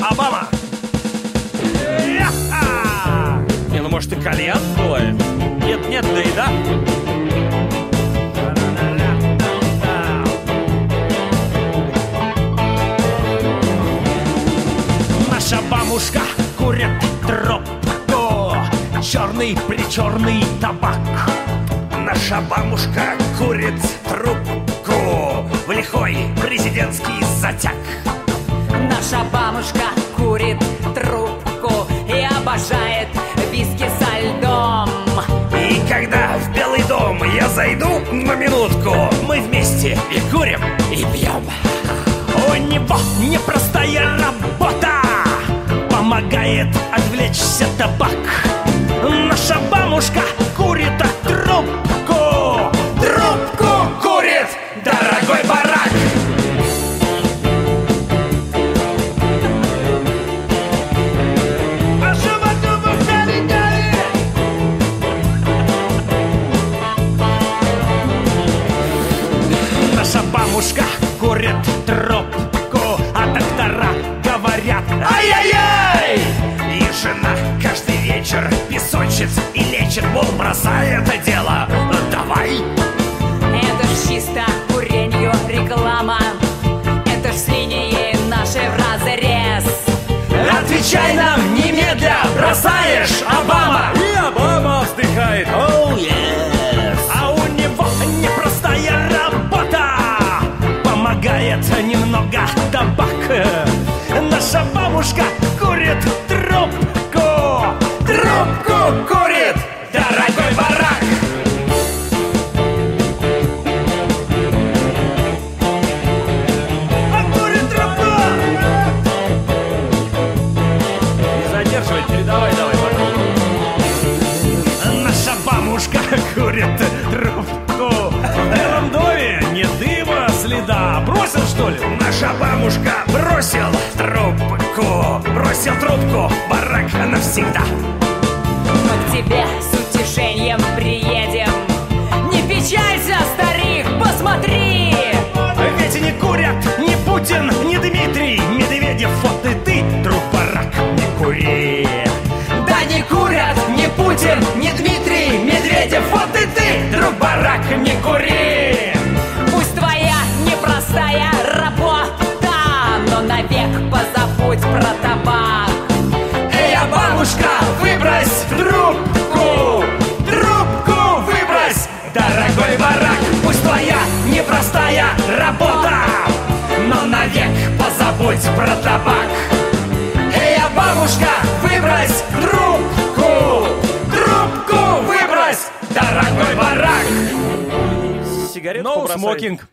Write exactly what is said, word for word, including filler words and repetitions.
Обама! Я-ха! Не, ну может и кальян бывает? Нет, нет, да и да. Наша бабушка курит трубку, черный причерный табак. Наша бабушка курит трубку в лихой президентский затяг. Наша бабушка курит трубку и обожает виски со льдом. И когда в Белый дом я зайду на минутку, мы вместе и курим, и пьем. У него непростая работа, помогает отвлечься табак. Наша бабушка курит трубку, трубку курит, дорогой барак. Наша бабушка курит трубку, а доктора говорят: ай-яй-яй! И жена каждый вечер песочит и лечит, мол, бросай это дело, давай. Это ж чисто куренью реклама, это ж свиньи наши вразрез. Отвечай нам немедля, бросаешь, Обама! И Обама вздыхает: оу, yes. А у него непростая работа, помогает немного табак. Наша бабушка курит трубку, трубку курит, дорогой барак. А курит трубку! Не задерживай, передавай, давай, пожалуйста. Наша бабушка курит трубку. В Белом доме нет дыма, следа. Бросил, что ли? Наша бабушка бросил трубку, бросил трубку, барак навсегда. Мы к тебе с утешением приедем. Не печалься, старик, посмотри. Ведь не курят ни Путин, ни Дмитрий Медведев. Вот и ты, друг барак, не кури. Да не курят Ни Путин, ни Дмитрий Медведев. Вот и ты, друг барак, не кури. Пусть твоя непростая работа, но навек позабудь про табак. Эй, а бабушка, выбрось трубку, трубку выбрось, дорогой барак. Пусть твоя непростая работа, но навек позабудь про табак. Эй, а бабушка, выбрось трубку, трубку выбрось, дорогой барак. Сигаретку No бросай. smoking.